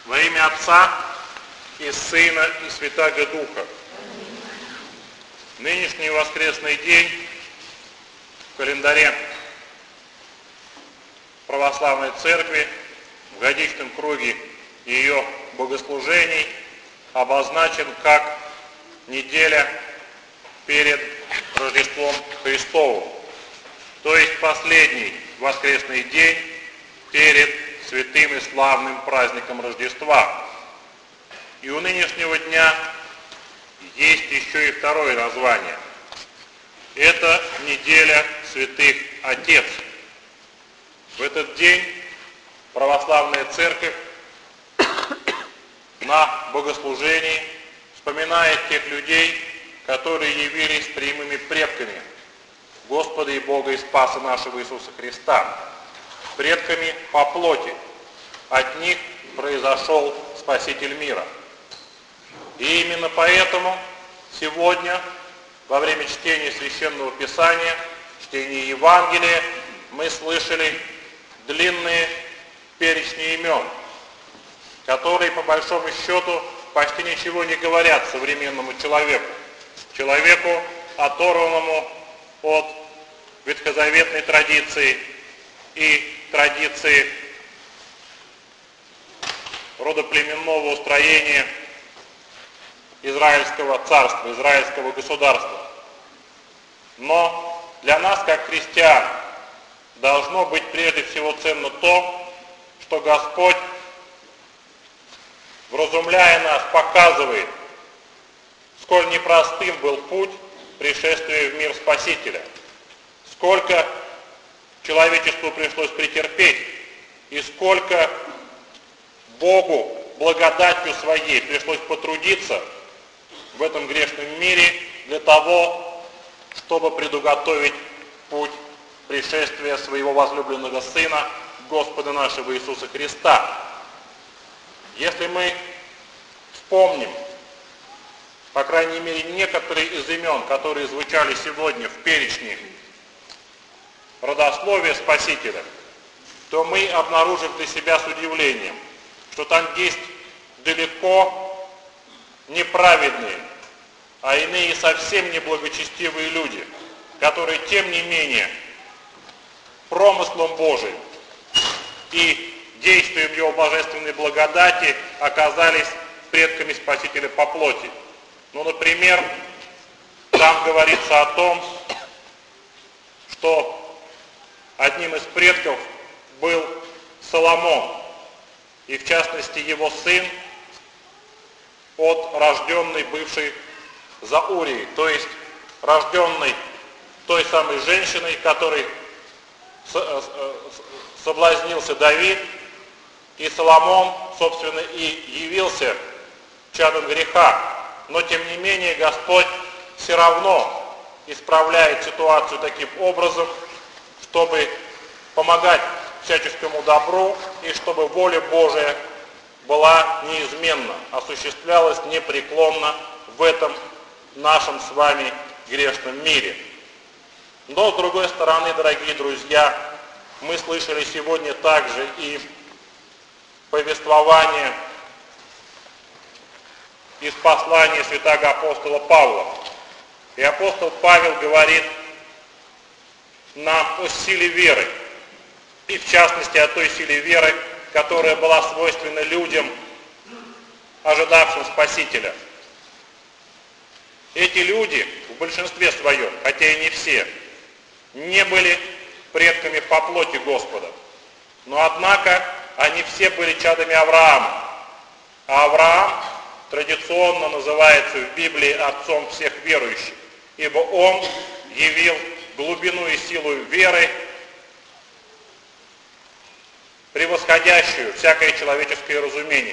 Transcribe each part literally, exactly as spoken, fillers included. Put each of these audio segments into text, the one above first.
Во имя Отца и Сына и Святаго Духа. Нынешний воскресный день в календаре Православной Церкви в годичном круге ее богослужений обозначен как неделя перед Рождеством Христовым, то есть последний воскресный день перед святым и славным праздником Рождества. И у нынешнего дня есть еще и второе название. Это неделя святых Отец. В этот день Православная Церковь на богослужении вспоминает тех людей, которые явились прямыми предками Господа и Бога и Спаса нашего Иисуса Христа, предками по плоти. От них произошел Спаситель мира. И именно поэтому сегодня, во время чтения Священного Писания, чтения Евангелия, мы слышали длинные перечни имен, которые, по большому счету, почти ничего не говорят современному человеку, человеку, оторванному от ветхозаветной традиции и традиции родоплеменного устроения Израильского царства, Израильского государства. Но для нас, как христиан, должно быть прежде всего ценно то, что Господь, вразумляя нас, показывает, сколь непростым был путь пришествия в мир Спасителя, сколько человечеству пришлось претерпеть и сколько Богу благодатью своей пришлось потрудиться в этом грешном мире для того, чтобы предуготовить путь пришествия своего возлюбленного Сына, Господа нашего Иисуса Христа. Если мы вспомним, по крайней мере, некоторые из имен, которые звучали сегодня в перечне родословия Спасителя, то мы обнаружим для себя с удивлением, что там есть далеко неправедные, а иные совсем неблагочестивые люди, которые, тем не менее, промыслом Божиим и действием Его божественной благодати оказались предками Спасителя по плоти. Ну, например, там говорится о том, что одним из предков был Соломон, и в частности его сын от рожденной бывшей Заурии, то есть рожденной той самой женщиной, которой соблазнился Давид, и Соломон, собственно, и явился чадом греха. Но, тем не менее, Господь все равно исправляет ситуацию таким образом, чтобы помогать всяческому добру и чтобы воля Божия была неизменна, осуществлялась непреклонно в этом нашем с вами грешном мире. Но, с другой стороны, дорогие друзья, мы слышали сегодня также и повествование из послания святаго апостола Павла. И апостол Павел говорит нам о силе веры, и в частности о той силе веры, которая была свойственна людям, ожидавшим Спасителя. Эти люди в большинстве своем, хотя и не все, не были предками по плоти Господа, но однако они все были чадами Авраама. А Авраам традиционно называется в Библии отцом всех верующих, ибо он явил глубину и силу веры, превосходящую всякое человеческое разумение.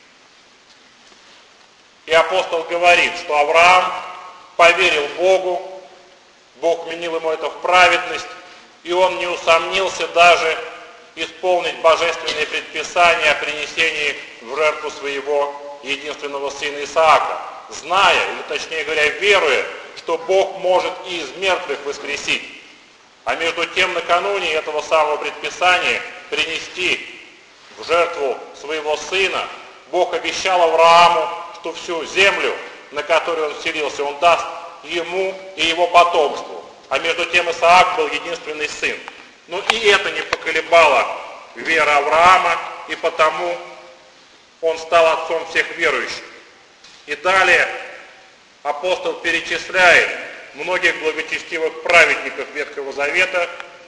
И апостол говорит, что Авраам поверил Богу, Бог вменил ему это в праведность, и он не усомнился даже исполнить божественные предписания о принесении в жертву своего единственного сына Исаака, зная, или точнее говоря, веруя, что Бог может и из мертвых воскресить. А между тем, накануне этого самого предписания принести в жертву своего сына, Бог обещал Аврааму, что всю землю, на которой он вселился, он даст ему и его потомству. А между тем Исаак был единственный сын. Но и это не поколебало веры Авраама, и потому он стал отцом всех верующих. И далее апостол перечисляет многих благочестивых праведников Ветхого Завета,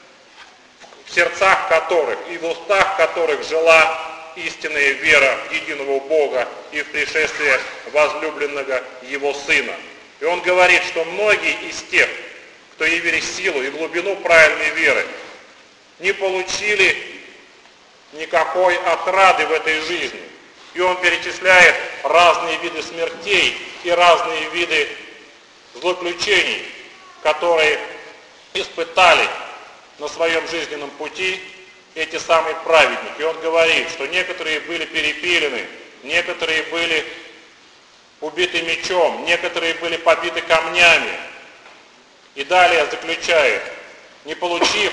в сердцах которых и в устах которых жила истинная вера в единого Бога и в пришествие возлюбленного Его Сына. И он говорит, что многие из тех, кто явили силу и глубину правильной веры, не получили никакой отрады в этой жизни. И он перечисляет разные виды смертей и разные виды злоключений, которые испытали на своем жизненном пути эти самые праведники. И он говорит, что некоторые были перепилены, некоторые были убиты мечом, некоторые были побиты камнями. И далее заключает, не получив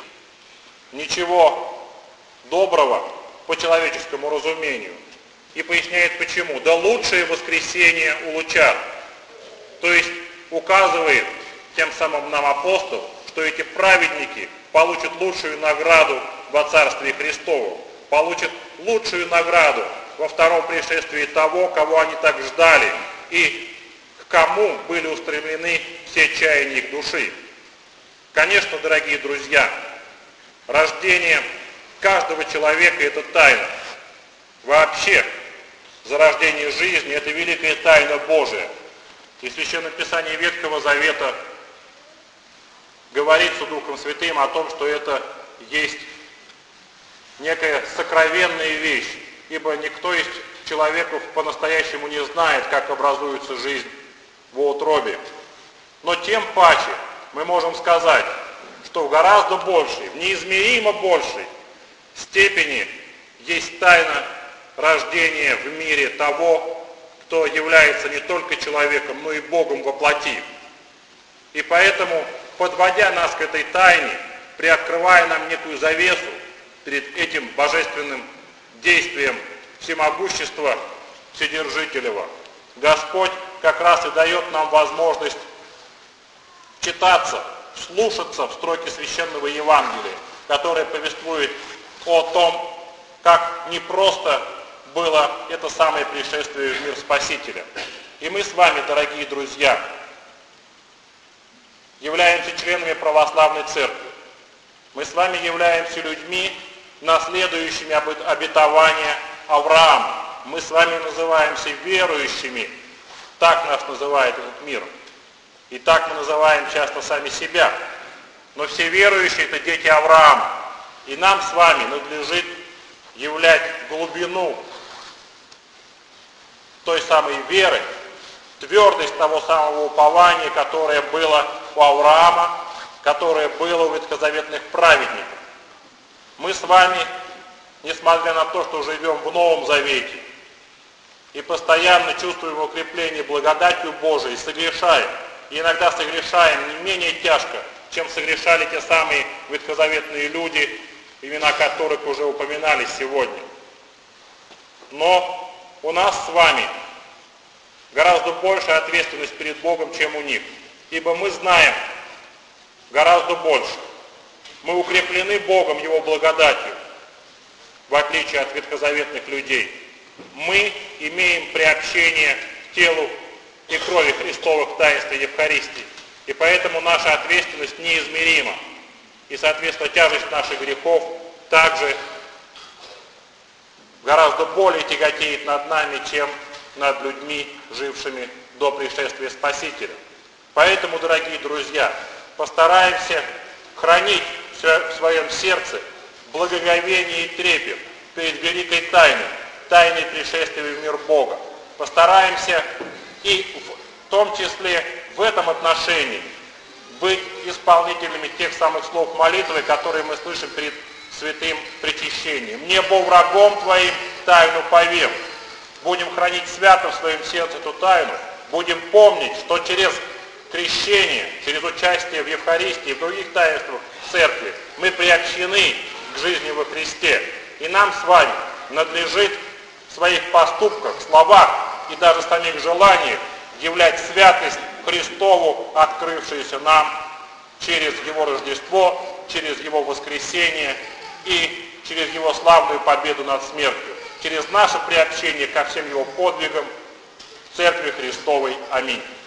ничего доброго по человеческому разумению. И поясняет почему. Да лучшее воскресение улучат. То есть указывает тем самым нам апостол, что эти праведники получат лучшую награду во Царстве Христовом, получат лучшую награду во втором пришествии того, кого они так ждали, и к кому были устремлены все чаяния их души. Конечно, дорогие друзья, рождение каждого человека – это тайна. Вообще, зарождение жизни – это великая тайна Божия. И в Священном Писании Ветхого Завета говорится Духом Святым о том, что это есть некая сокровенная вещь, ибо никто из человеков по-настоящему не знает, как образуется жизнь в утробе. Но тем паче мы можем сказать, что в гораздо большей, в неизмеримо большей степени есть тайна рождения в мире того, кто является не только человеком, но и Богом во плоти. И поэтому, подводя нас к этой тайне, приоткрывая нам некую завесу перед этим божественным действием всемогущества Вседержителева, Господь как раз и дает нам возможность читаться, слушаться в строки Священного Евангелия, которое повествует о том, как непросто было это самое пришествие в мир Спасителя. И мы с вами, дорогие друзья, являемся членами православной церкви. Мы с вами являемся людьми, наследующими обетования Авраама. Мы с вами называемся верующими. Так нас называет этот мир. И так мы называем часто сами себя. Но все верующие – это дети Авраама. И нам с вами надлежит являть глубину той самой веры, твердость того самого упования, которое было у Авраама, которое было у ветхозаветных праведников. Мы с вами, несмотря на то, что живем в Новом Завете и постоянно чувствуем укрепление благодатью Божией, согрешаем, и иногда согрешаем не менее тяжко, чем согрешали те самые ветхозаветные люди, имена которых уже упоминались сегодня. Но у нас с вами гораздо большая ответственность перед Богом, чем у них, ибо мы знаем гораздо больше. Мы укреплены Богом, Его благодатью, в отличие от ветхозаветных людей. Мы имеем приобщение к телу и крови Христовых в таинстве Евхаристии, и поэтому наша ответственность неизмерима. И, соответственно, тяжесть наших грехов также гораздо более тяготеет над нами, чем над людьми, жившими до пришествия Спасителя. Поэтому, дорогие друзья, постараемся хранить в своем сердце благоговение и трепет перед великой тайной, тайной пришествия в мир Бога. Постараемся и в том числе в этом отношении быть исполнителями тех самых слов молитвы, которые мы слышим перед святым причащением. «Не бо врагом твоим тайну поверь». Будем хранить свято в своем сердце эту тайну, будем помнить, что через крещение, через участие в Евхаристии и в других таинствах церкви мы приобщены к жизни во Христе. И нам с вами надлежит в своих поступках, словах и даже самих желаниях являть святость Христову, открывшуюся нам через Его Рождество, через Его воскресение и через Его славную победу над смертью, через наше приобщение ко всем Его подвигам в Церкви Христовой. Аминь.